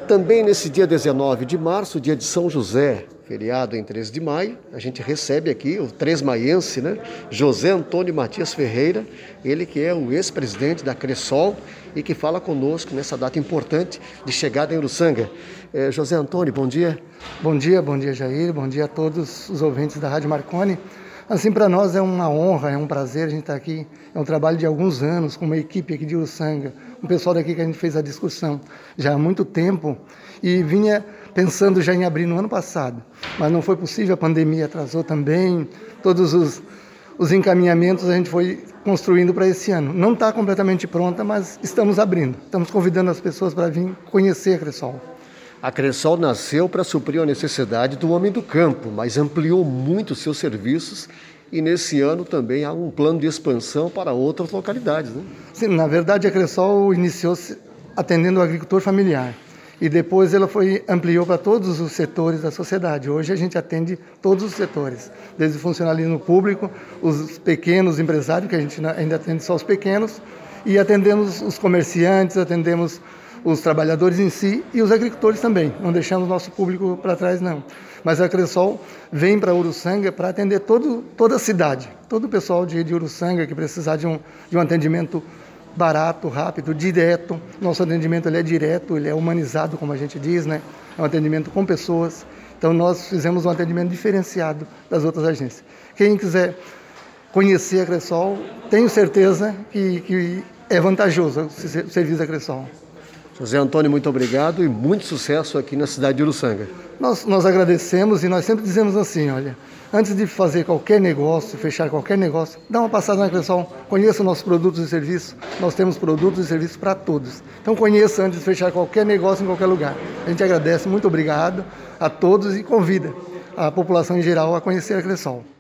Também nesse dia 19 de março, dia de São José, feriado em 13 de maio, a gente recebe aqui o tresmaiense, né? José Antônio Matias Ferreira, ele que é o ex-presidente da Cressol e que fala conosco nessa data importante de chegada em Uruçanga. José Antônio, bom dia. Bom dia Jair, bom dia a todos os ouvintes da Rádio Marconi. Assim, para nós é uma honra, é um prazer a gente estar aqui. É um trabalho de alguns anos com uma equipe aqui de Uruçanga, um pessoal daqui que a gente fez a discussão já há muito tempo e vinha pensando já em abrir no ano passado, mas não foi possível, a pandemia atrasou também, todos os encaminhamentos a gente foi construindo para esse ano. Não está completamente pronta, mas estamos abrindo, estamos convidando as pessoas para vir conhecer a Cressol. A Cressol nasceu para suprir a necessidade do homem do campo, mas ampliou muito seus serviços e nesse ano também há um plano de expansão para outras localidades, né? Sim, na verdade a Cressol iniciou-se atendendo o agricultor familiar e depois ela ampliou para todos os setores da sociedade. Hoje a gente atende todos os setores, desde o funcionalismo público, os pequenos empresários, que a gente ainda atende só os pequenos, e atendemos os comerciantes, atendemos os trabalhadores em si e os agricultores também. Não deixamos nosso público para trás, não. Mas a Cressol vem para Uruçanga para atender toda a cidade, todo o pessoal de Uruçanga que precisar de um atendimento barato, rápido, direto. Nosso atendimento ele é direto, ele é humanizado, como a gente diz, né? É um atendimento com pessoas. Então nós fizemos um atendimento diferenciado das outras agências. Quem quiser conhecer a Cressol, tenho certeza que é vantajoso o serviço da Cressol. José Antônio, muito obrigado e muito sucesso aqui na cidade de Uruçanga. Nós agradecemos e nós sempre dizemos assim, olha, antes de fazer qualquer negócio, fechar qualquer negócio, dá uma passada na Cressol, conheça nossos produtos e serviços, nós temos produtos e serviços para todos. Então conheça antes de fechar qualquer negócio em qualquer lugar. A gente agradece, muito obrigado a todos e convida a população em geral a conhecer a Cressol.